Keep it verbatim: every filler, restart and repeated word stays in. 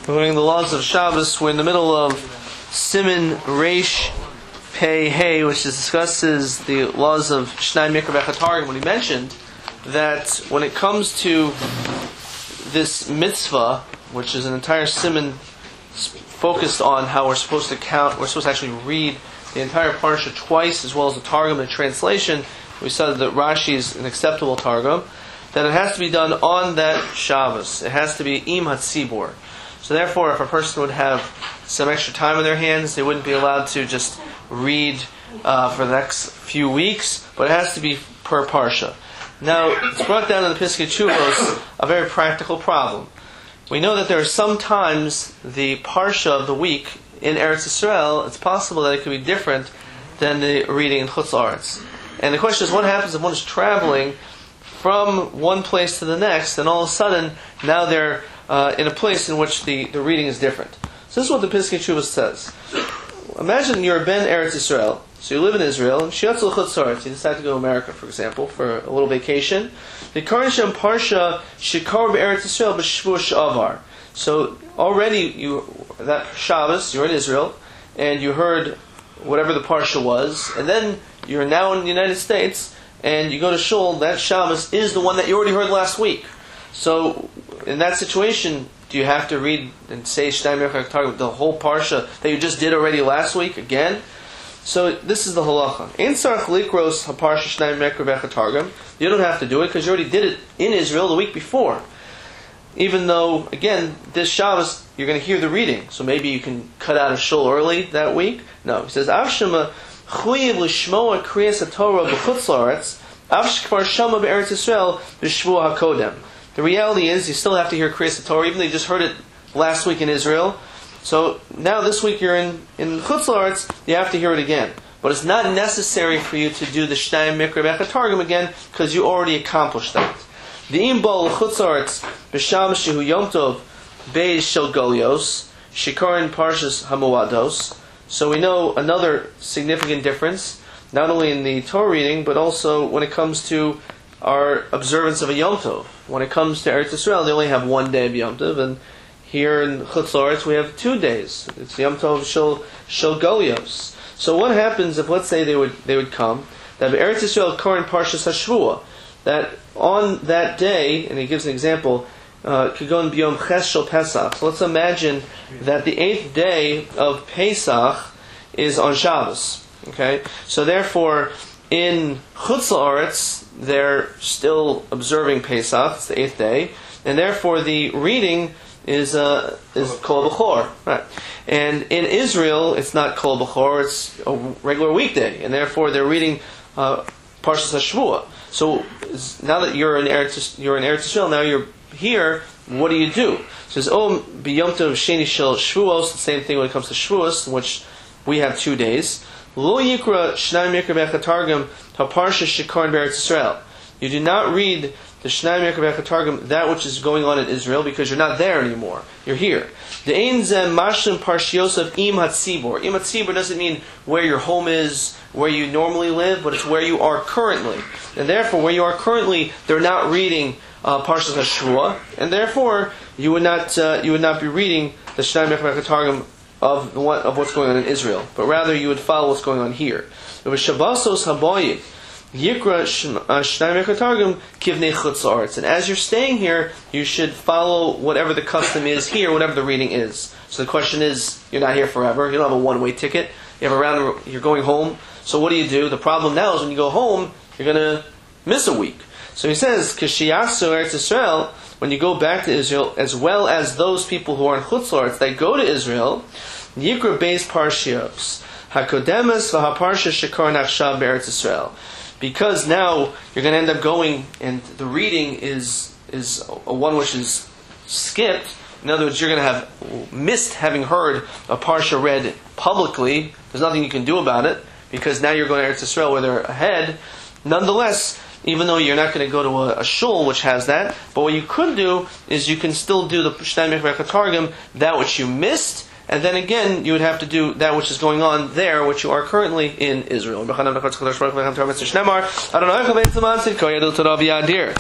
We're learning the laws of Shabbos. We're in the middle of Siman Reish Pei Hey, which discusses the laws of Shnai Mikra Bechatargim. When he mentioned that when it comes to this mitzvah, which is an entire Siman focused on how we're supposed to count, we're supposed to actually read the entire parsha twice, as well as the Targum and translation. We said that Rashi is an acceptable Targum. That it has to be done on that Shabbos. It has to be im hatzibur. So therefore, if a person would have some extra time in their hands, they wouldn't be allowed to just read uh, for the next few weeks, but it has to be per parsha. Now, it's brought down in the Piskei Teshuvos a very practical problem. We know that there are sometimes the parsha of the week in Eretz Yisrael, it's possible that it could be different than the reading in Chutz La'aretz. And the question is, what happens if one is traveling from one place to the next, and all of a sudden, now they're uh, in a place in which the, the reading is different. So this is what the Piskei Teshuvos says. Imagine you're Ben Eretz Yisrael, so you live in Israel, and Shiatz l'Chutz La'aretz, you decide to go to America, for example, for a little vacation. The Karnisham Parsha Shikar B'Eretz Yisrael B'Shvua Sh'avar. So already, you that Shabbos, you're in Israel, and you heard whatever the Parsha was, and then you're now in the United States, and you go to Shul, that Shabbos is the one that you already heard last week. So, in that situation, do you have to read and say Shnai Mikra Bechatargim, the whole Parsha that you just did already last week, again? So, this is the halacha. Ein tzarich likros haparsha Shnai Mikra Bechatargim. You don't have to do it, because you already did it in Israel the week before. Even though, again, this Shabbos, you're going to hear the reading. So maybe you can cut out of Shul early that week. No, he says, Avshama chuyev l'shmoa kriyas haTorah b'chutz la'aretz, avsh kvar shama b'Eretz Yisrael b'shvua hakodem. The reality is, you still have to hear kriyas haTorah, even though you just heard it last week in Israel. So now this week you're in, in Chutz La'aretz, you have to hear it again. But it's not necessary for you to do the Shnai Mikra Bechatargim again, because you already accomplished that. The imbol Chutz La'aretz b'sham shehu yom tov beis shel golios shikarin parshas hamuados. So we know another significant difference, not only in the Torah reading, but also when it comes to our observance of a Yom Tov. When it comes to Eretz Yisrael, they only have one day of Yom Tov, and here in Chutz La'aretz we have two days. It's Yom Tov Shel Shel Golios. So what happens if, let's say, they would they would come that Eretz Yisrael Korin Parshas Hashvua, that on that day, and he gives an example, Kigon B'Yom Ches Shel Pesach. So let's imagine that the eighth day of Pesach is on Shabbos. Okay, so therefore, in Chutz La'aretz, they're still observing Pesach. It's the eighth day, and therefore the reading is uh, is Kol B'chor. Right, and in Israel, it's not Kol B'chor; it's a regular weekday, and therefore they're reading uh, Parshas Hashvua. So now that you're in Eretz, you're in Eretz Yisrael, now you're here. What do you do? It says, "Oh, b'Yom Tov Sheni Shel Shvuos." The same thing when it comes to Shvuos, in which we have two days. Lo Yikra Shnai Mikra Bechatargim HaParsha Shikarin B'Eretz Yisrael. You do not read the Shnai Mikra Bechatargim, that which is going on in Israel, because you're not there anymore. You're here. The Ein Zem Mashlim Parshios of Im Hatzibur. Im Hatzibur doesn't mean where your home is, where you normally live, but it's where you are currently. And therefore, where you are currently, they're not reading uh, Parshas Hashvua, and therefore you would not uh, you would not be reading the Shnai Mikra Bechatargim of the one, of what's going on in Israel, but rather you would follow what's going on here. It was Shabbosos Haboyim Yikra Shnai Mikra Bechatargim Kivnei Chutz La'aretz. And as you're staying here, you should follow whatever the custom is here, whatever the reading is. So the question is, you're not here forever. You don't have a one-way ticket. You have a round. You're going home. So what do you do? The problem now is when you go home, you're going to miss a week. So he says, Kishiyasu Eretz Yisrael, when you go back to Israel, as well as those people who are in Chutz La'aretz that go to Israel, Yikra Beis Parshios Hakodemes v'Haparsha Shekar Nachshav Be'Eretz Yisrael. Because now you're going to end up going, and the reading is is a one which is skipped. In other words, you're going to have missed having heard a parsha read publicly. There's nothing you can do about it, because now you're going to Eretz Yisrael where they're ahead. Nonetheless, even though you're not going to go to a, a shul which has that, but what you could do is you can still do the Shnai Mikra Bechatargim, that which you missed, and then again you would have to do that which is going on there, which you are currently in Israel.